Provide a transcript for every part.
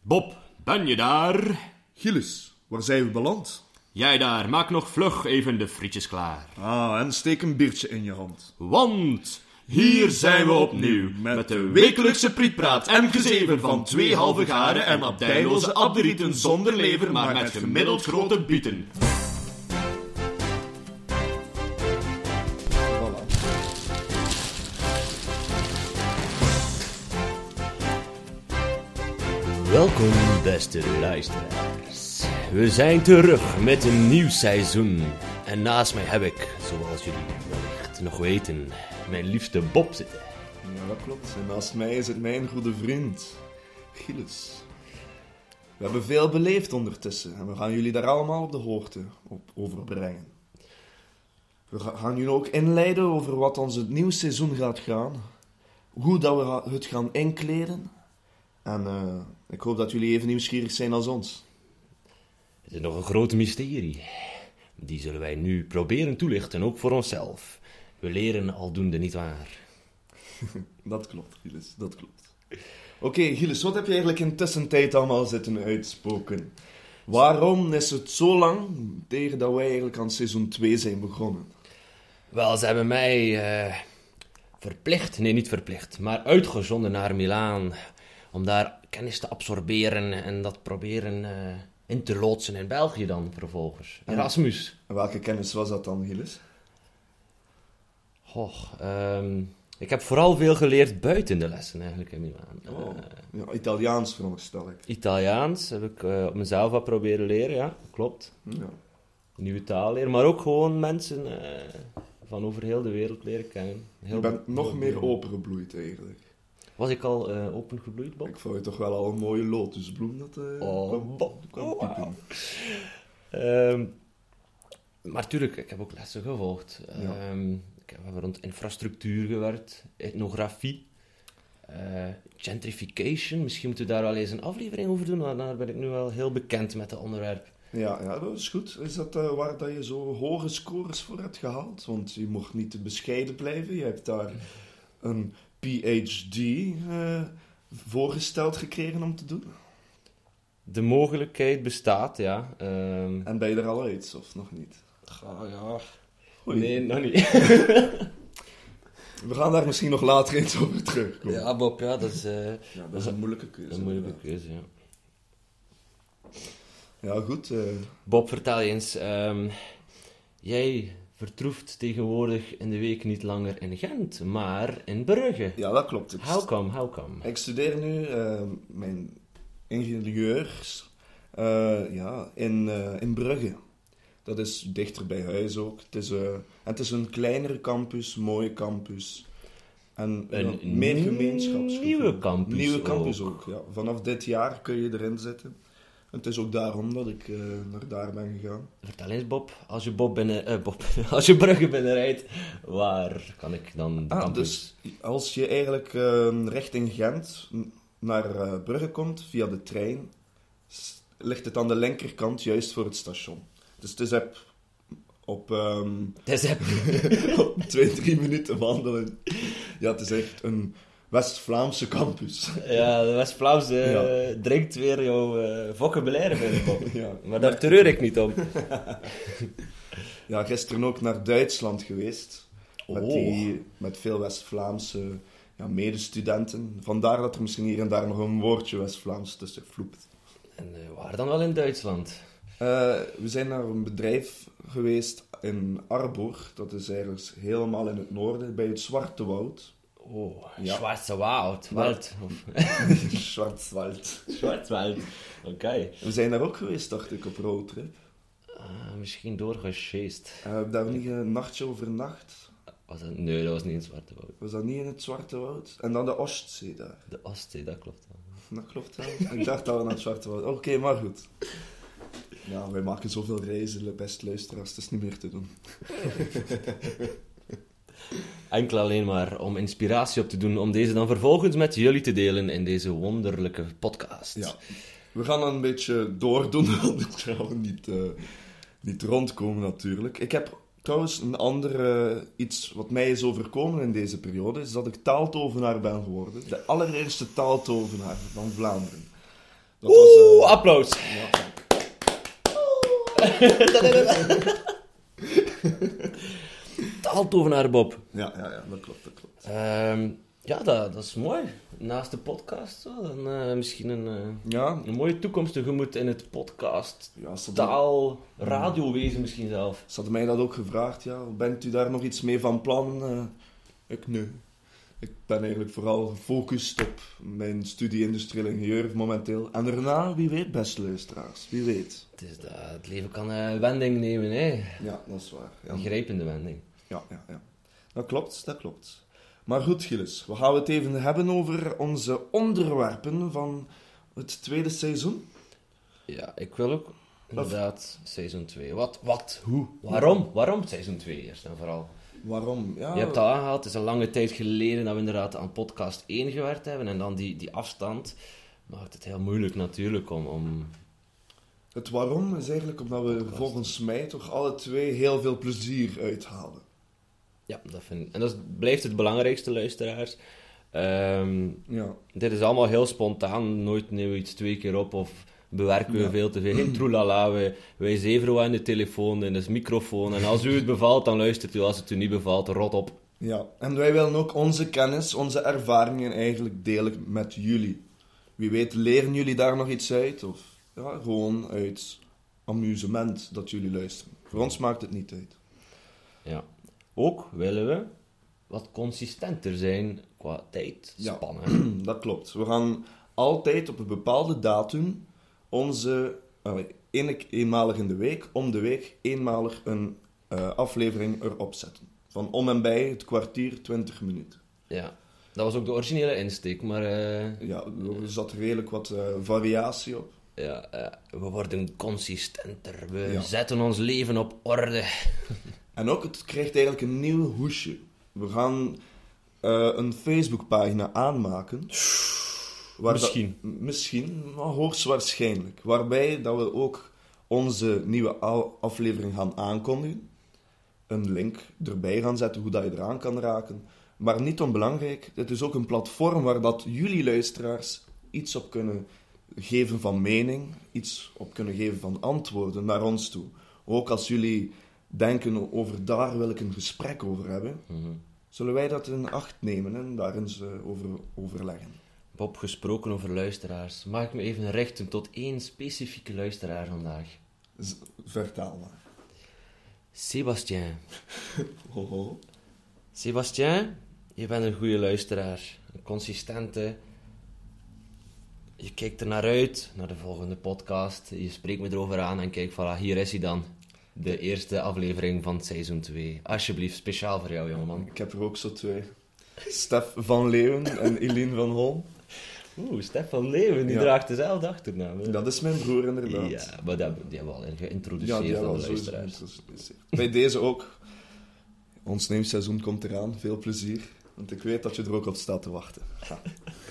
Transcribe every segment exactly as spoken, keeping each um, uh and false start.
Bob, ben je daar? Gilles, waar zijn we beland? Jij daar, maak nog vlug even de frietjes klaar. Ah, en steek een biertje in je hand. Want hier zijn we opnieuw met de wekelijkse prietpraat en gezeven van twee halve garen en abdijloze abderieten zonder lever, maar met gemiddeld grote bieten. Welkom, beste luisteraars. We zijn terug met een nieuw seizoen. En naast mij heb ik, zoals jullie wellicht nog weten, mijn liefste Bob zitten. Ja, dat klopt. En naast mij is het mijn goede vriend, Gilles. We hebben veel beleefd ondertussen en we gaan jullie daar allemaal op de hoogte op over brengen. We gaan jullie ook inleiden over wat ons het nieuwe seizoen gaat gaan. Hoe dat we het gaan inkleden. En uh, ik hoop dat jullie even nieuwsgierig zijn als ons. Het is nog een groot mysterie. Die zullen wij nu proberen toelichten, ook voor onszelf. We leren aldoende, nietwaar? Dat klopt, Gilles, dat klopt. Oké, okay, Gilles, wat heb je eigenlijk in tussentijd allemaal zitten uitspoken? Waarom is het zo lang tegen dat wij eigenlijk aan seizoen twee zijn begonnen? Wel, ze hebben mij uh, verplicht, nee niet verplicht, maar uitgezonden naar Milaan om daar kennis te absorberen en dat proberen uh, in te loodsen in België dan vervolgens. Erasmus. En welke kennis was dat dan, Gilles? Goh, um, ik heb vooral veel geleerd buiten de lessen eigenlijk in Milaan. Oh, uh, ja, Italiaans veronderstel ik. Italiaans heb ik uh, op mezelf wat proberen leren, ja, klopt. Ja. Nieuwe taal leren, maar ook gewoon mensen uh, van over heel de wereld leren kennen. Heel je bent nog meer opengebloeid eigenlijk. Was ik al uh, opengebloeid, Bob? Ik vond je toch wel al een mooie lotusbloem dat uh, oh, kwam, Bob. kwam Oh, piepen. Wow. Um, maar tuurlijk, ik heb ook lessen gevolgd. Ja. Um, ik heb rond infrastructuur gewerkt, etnografie, uh, gentrification. Misschien moeten we daar wel eens een aflevering over doen, want daar ben ik nu wel heel bekend met het onderwerp. Ja, ja, dat is goed. Is dat uh, waar dat je zo hoge scores voor hebt gehaald? Want je mocht niet te bescheiden blijven. Je hebt daar een P H D uh, voorgesteld gekregen om te doen. De mogelijkheid bestaat, ja. Um... En ben je er al uit, of nog niet? Oh, ja. Oei. Nee, nog niet. We gaan daar misschien nog later eens over terugkomen. Ja, Bob, ja, dat is... Uh, ja, dat is een moeilijke keuze. Een moeilijke keuze, ja. Ja, goed. Uh... Bob, vertel je eens. Um, jij vertoeft tegenwoordig in de week niet langer in Gent, maar in Brugge. Ja, dat klopt. Ik how come, how come? Ik studeer nu uh, mijn ingenieurs uh, ja, in, uh, in Brugge. Dat is dichter bij huis ook. Het is, uh, het is een kleinere campus, mooie campus. En een uh, meer gemeenschapsgevoel. Nieuwe campus Nieuwe campus ook. ook Ja. Vanaf dit jaar kun je erin zitten. Het is ook daarom dat ik uh, naar daar ben gegaan. Vertel eens, Bob. Als je, Bob binnen, uh, Bob, als je Brugge binnenrijdt, waar kan ik dan de ah, campus... Dus als je eigenlijk uh, richting Gent naar uh, Brugge komt, via de trein, ligt het aan de linkerkant, juist voor het station. Dus het is heb op, um, het is heb... op twee, drie minuten wandelen. Ja, het is echt een West-Vlaamse campus. Ja, de West-Vlaamse ja. uh, drinkt weer jouw uh, vocabulaire binnen, Bob. Ja. Maar daar treur ik niet om. Ja, gisteren ook naar Duitsland geweest. Met, oh. die, met veel West-Vlaamse ja, medestudenten. Vandaar dat er misschien hier en daar nog een woordje West-Vlaams tussen vloept. En uh, waar dan wel in Duitsland? Uh, we zijn naar een bedrijf geweest in Arbour. Dat is eigenlijk helemaal in het noorden, bij het Zwarte Woud. Oh, ja. Schwarze Woud. Wald. Schwarzwald. Schwarzwald. Oké. Okay. We zijn daar ook geweest, dacht ik, op roadtrip. Uh, misschien doorgesjeest. Uh, hebben daar niet een nachtje overnacht? Was dat? Nee, dat was niet in het Zwarte Woud. Was dat niet in het Zwarte Woud? En dan de Oostzee daar. De Oostzee, dat klopt wel. Dat klopt wel. Ik dacht dat we naar het Zwarte Woud... Oké, okay, maar goed. Ja, wij maken zoveel reizen, best luisteraars, het is niet meer te doen. Enkel alleen maar om inspiratie op te doen, om deze dan vervolgens met jullie te delen in deze wonderlijke podcast. Ja, we gaan dan een beetje doordoen, want dit gaan we niet, uh, niet rondkomen natuurlijk. Ik heb trouwens een andere uh, iets wat mij is overkomen in deze periode, is dat ik taaltovenaar ben geworden. De allereerste taaltovenaar van Vlaanderen. Dat was, Oeh, uh, applaus! ja, Taaltovenaar Bob. ja, ja, ja, dat klopt, dat klopt. Ehm, ja, dat, dat is mooi. Naast de podcast, zo, dan uh, misschien een, uh, Ja, een mooie toekomst tegemoet in het podcast. ja ze, hadden, Taal, radiowezen misschien zelf. ze hadden mij dat ook gevraagd, ja. Bent u daar nog iets mee van plan? Uh, ik, nee. Ik ben eigenlijk vooral gefocust op mijn studie industrieel ingenieur momenteel. En daarna, wie weet, beste luisteraars, wie weet. Het, is dat, het leven kan een wending nemen, hè. Ja, dat is waar. Ja. Een grijpende wending. Ja, ja, ja. Dat klopt, dat klopt. Maar goed, Gilles, we gaan het even hebben over onze onderwerpen van het tweede seizoen. Ja, ik wil ook inderdaad seizoen twee. Wat, wat, hoe, waarom? Waarom seizoen twee eerst en vooral? Waarom? Ja, Je hebt al aangehaald, het is een lange tijd geleden dat we inderdaad aan podcast één gewerkt hebben. En dan die, die afstand maakt het heel moeilijk natuurlijk om... om... het waarom is eigenlijk omdat we Podcast. volgens mij toch alle twee heel veel plezier uithalen. Ja, dat vind ik. En dat is- blijft het belangrijkste, luisteraars. Ehm, Ja, dit is allemaal heel spontaan. Nooit nemen we iets twee keer op of bewerken we Ja. veel te veel. Geen troelala, wij, wij zeveren wat in de telefoon, in de microfoon. En als u het bevalt, dan luistert u. Als het u niet bevalt, rot op. ja. En wij willen ook onze kennis, onze ervaringen eigenlijk delen met jullie. Wie weet leren jullie daar nog iets uit? Of ja, gewoon uit amusement dat jullie luisteren. Voor ons maakt het niet uit. Ja. Ook willen we wat consistenter zijn qua tijdspannen. Dat klopt. We gaan altijd op een bepaalde datum onze, uh, één, eenmalig in de week, om de week, eenmalig een uh, aflevering erop zetten. Van om en bij het kwartier, twintig minuten. Ja, dat was ook de originele insteek, maar eh, Ja, er zat redelijk wat uh, variatie op. ja, eh, we worden consistenter. We Ja. zetten ons leven op orde. En ook, het krijgt eigenlijk een nieuw hoesje. We gaan uh, een Facebookpagina aanmaken. Waar Misschien. Dat, misschien, maar hoogstwaarschijnlijk. Waarbij dat we ook onze nieuwe a- aflevering gaan aankondigen. Een link erbij gaan zetten hoe dat je eraan kan raken. Maar niet onbelangrijk, het is ook een platform waar dat jullie luisteraars iets op kunnen geven van mening, iets op kunnen geven van antwoorden naar ons toe. Ook als jullie denken over daar wil ik een gesprek over hebben, Mhm. zullen wij dat in acht nemen en daar eens uh, over overleggen. Bob, gesproken over luisteraars. Mag ik me even richten tot één specifieke luisteraar vandaag? Z- vertaal maar. Sebastien. Hoho. Sebastien, je bent een goede luisteraar. Een consistente. Je kijkt er naar uit, naar de volgende podcast. Je spreekt me erover aan en kijk, voilà, hier is hij dan. De eerste aflevering van seizoen twee. Alsjeblieft, speciaal voor jou, jongeman. Ik heb er ook zo twee. Stef van Leeuwen en Eline van Holm. Oeh, Stefan Leeuwen, die Ja. draagt dezelfde achternaam. hè? Dat is mijn broer inderdaad. Ja, maar dat, die hebben we al Ja, geïntroduceerd die aan hebben de we sowieso luisteraars. geïntroduceerd. Bij deze ook. Ons neemseizoen komt eraan. Veel plezier. Want ik weet dat je er ook op staat te wachten. Ja.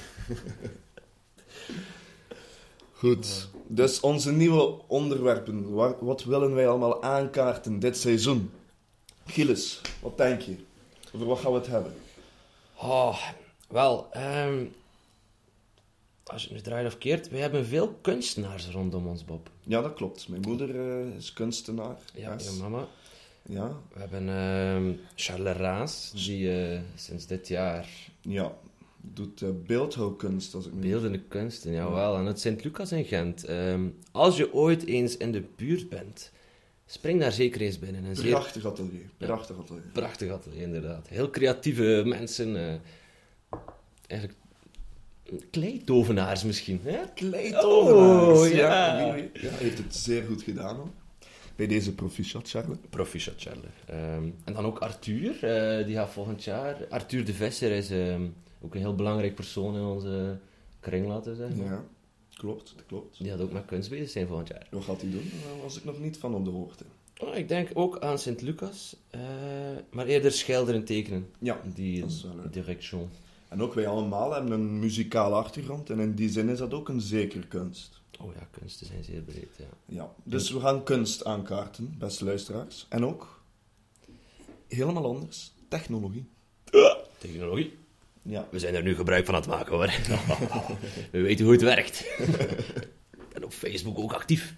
Goed. Dus onze nieuwe onderwerpen. Waar- Wat willen wij allemaal aankaarten dit seizoen? Gilles, wat denk je? Over wat gaan we het hebben? Oh, wel, ehm, als je het nu draait of keert, we hebben veel kunstenaars rondom ons, Bob. Ja, dat klopt. Mijn moeder eh, is kunstenaar. Ja, Yes. je mama. Ja, We hebben ehm Charles Raas, die eh, sinds dit jaar ja. Doet eh, beeldhouwkunst, als ik me niet beeldende kunsten, jawel, aan het Sint-Lucas in Gent. Ehm, als je ooit eens in de buurt bent, spring daar zeker eens binnen. Een zeer Prachtig atelier. Prachtig atelier. prachtig atelier, inderdaad. Heel creatieve mensen. eh, eigenlijk kleitovenaars misschien. Hè? Kleitovenaars. Oh, ja. wie weet. Ja, hij heeft het zeer goed gedaan. Hoor. Bij deze proficiat, Charles. Proficiat, Charles. Ehm, en dan ook Arthur, eh, die gaat volgend jaar... Arthur de Visser is ehm, ook een heel belangrijk persoon in onze kring, laten we zeggen. Ja, klopt, dat klopt. Die gaat ook met kunst bezig zijn volgend jaar. Wat gaat hij doen? Daar was ik nog niet van op de hoogte. Oh, ik denk ook aan Sint-Lucas, eh, maar eerder schilderen en tekenen. Ja, Die dat is wel leuk. direction. En ook wij allemaal hebben een muzikale achtergrond. En in die zin is dat ook een zekere kunst. Oh ja, kunsten zijn zeer breed, ja. Ja, dus we gaan kunst aankaarten, beste luisteraars. En ook, helemaal anders, technologie. Technologie. Ja, We zijn er nu gebruik van aan het maken, hoor. We weten hoe het werkt. op Facebook ook actief.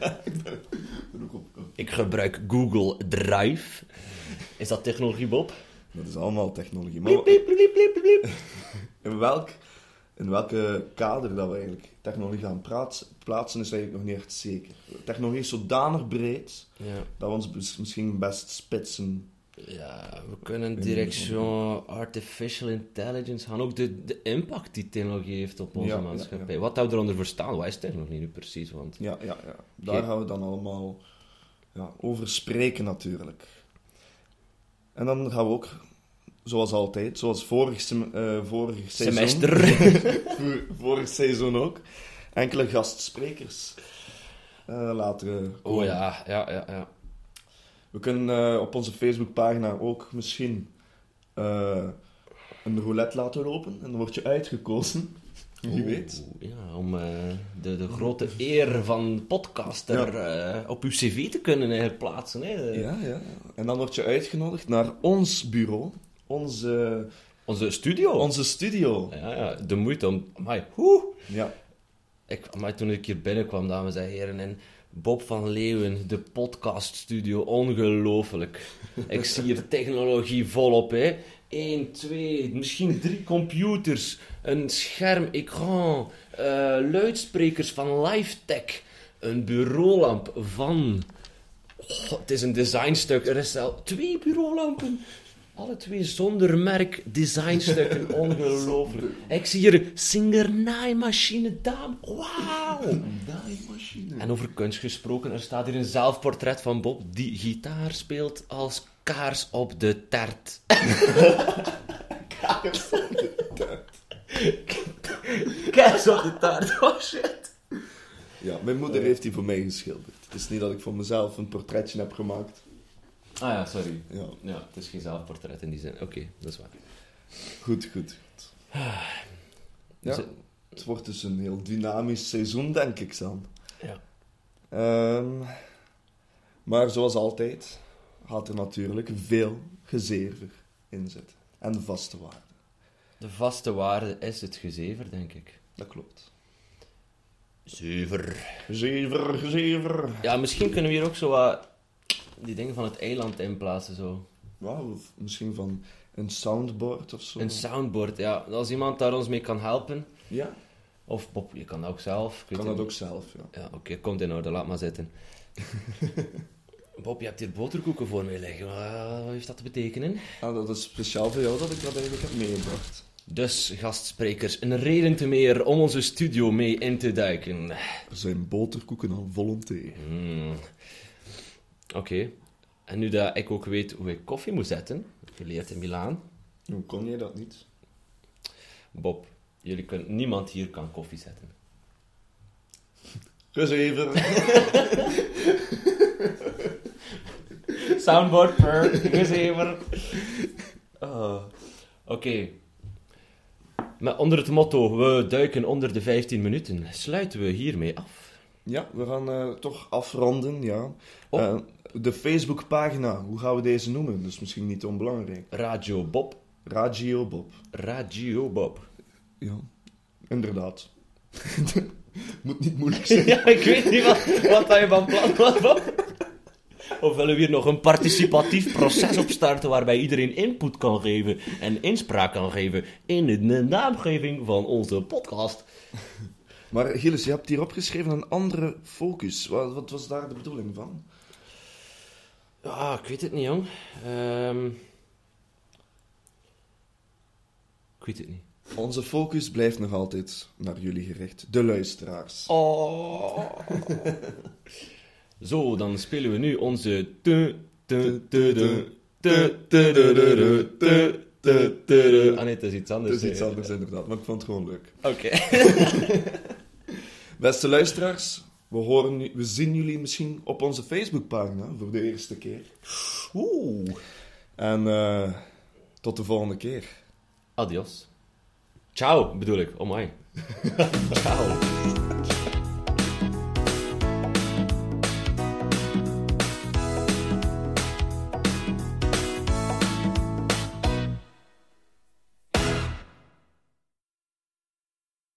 Ik gebruik Google Drive. Is dat technologie, Bob? Dat is allemaal technologie. Maar Bliep, bliep, bliep, bliep, bliep. in, welk, in welke kader dat we eigenlijk technologie gaan praat, plaatsen, is eigenlijk nog niet echt zeker. Technologie is zodanig breed Ja. dat we ons bes- misschien best spitsen. Ja, we kunnen direction artificial intelligence gaan. Ook de, de impact die technologie heeft op onze Ja, maatschappij. ja, ja. Wat houden we eronder verstaan? Wat is technologie nu precies? Want Ja, ja, ja. Daar Ge- gaan we dan allemaal ja, over spreken natuurlijk. En dan gaan we ook, zoals altijd, zoals vorig, sem- eh, vorig seizoen... semester. Vor- vorig seizoen ook. Enkele gastsprekers eh, laten komen. Oh ja, ja, ja, ja. We kunnen eh, op onze Facebookpagina ook misschien eh, een roulette laten lopen. En dan word je uitgekozen. Wie weet. Oeh, ja, om eh, de, de grote eer van podcaster eh, op uw cv te kunnen eigenlijk plaatsen. Hè. Ja, ja. En dan word je uitgenodigd naar ons bureau. Onze, Onze studio. onze studio. Ja, ja, de moeite om... Amai, hoe? Ja. Ik, amai, toen ik hier binnenkwam, dames en heren, en Bob van Leeuwen, de podcaststudio, ongelooflijk. Ik zie hier technologie volop, hè. Eén, twee, misschien drie computers, een scherm, ecran, eh, luidsprekers van LiveTech, een bureaulamp van... Oh, het is een designstuk, er is zelf twee bureaulampen. Alle twee zonder merk, designstukken, ongelooflijk. Ik zie hier een Singer-naaimachine, dame, wauw. Naaimachine. En over kunst gesproken, er staat hier een zelfportret van Bob die gitaar speelt als kaars op de taart. Kaars op de taart. Kaars op de taart, oh shit. Ja, mijn moeder heeft die voor mij geschilderd. Het is niet dat ik voor mezelf een portretje heb gemaakt. Ah ja, sorry. Ja, Ja, het is geen zelfportret in die zin. Oké, dat is waar. goed, goed, goed. Ja, Dus, het wordt dus een heel dynamisch seizoen, denk ik, Sam. ja. Ehm, maar zoals altijd gaat er natuurlijk veel gezever in zitten. En de vaste waarde. De vaste waarde is het gezever, denk ik. Dat klopt. Zever. Gezever, gezever. Ja, misschien kunnen we hier ook zo wat die dingen van het eiland inplaatsen, zo. Ja, of misschien van een soundboard of zo. Een soundboard, ja. Als iemand daar ons mee kan helpen. Ja, Of Bob, je kan dat ook zelf. Ik weet kan het dat niet. ook zelf, ja. Ja, oké, komt in orde, laat maar zitten. Bob, je hebt hier boterkoeken voor mij liggen. Wat wat heeft dat te betekenen? Ah, dat is speciaal voor jou dat ik dat eigenlijk heb meegebracht. Dus, gastsprekers, een reden te meer om onze studio mee in te duiken. Er zijn boterkoeken aan volonté. Hmm. Oké. En nu dat ik ook weet hoe ik koffie moet zetten, geleerd in Milaan. Hoe kon jij dat niet? Bob, jullie kunnen, niemand hier kan koffie zetten. Gezever. Soundboard per gezever. Oh. Oké. Maar onder het motto, we duiken onder de vijftien minuten, sluiten we hiermee af. Ja, we gaan eh, toch afronden, ja. Oh. Eh, de Facebookpagina, hoe gaan we deze noemen? Dat is misschien niet onbelangrijk. Radio Bob. Radio Bob. Radio Bob. Ja, inderdaad. Moet niet moeilijk zijn. Ja, ik weet niet wat, wat dat je van plan was, Bob. Of willen we hier nog een participatief proces opstarten waarbij iedereen input kan geven en inspraak kan geven in de naamgeving van onze podcast? Maar Gilles, je hebt hier opgeschreven een andere focus. Wat, wat was daar de bedoeling van? Ah, ik weet het niet, jong. Ehm Ik weet het niet. Onze focus blijft nog altijd naar jullie gericht. De luisteraars. Oh. Zo, dan spelen we nu onze... te- te- te- te- te- te- te- te- te- te- te- Ah nee, het is iets Dat anders. is iets hè. anders inderdaad, maar ik vond het gewoon leuk. Oké. Beste luisteraars, we, horen, nu- we zien jullie misschien op onze Facebookpagina voor de eerste keer. Oeh. En eh, tot de volgende keer. Adios. Ciao, bedoel ik. Oh my. Ciao.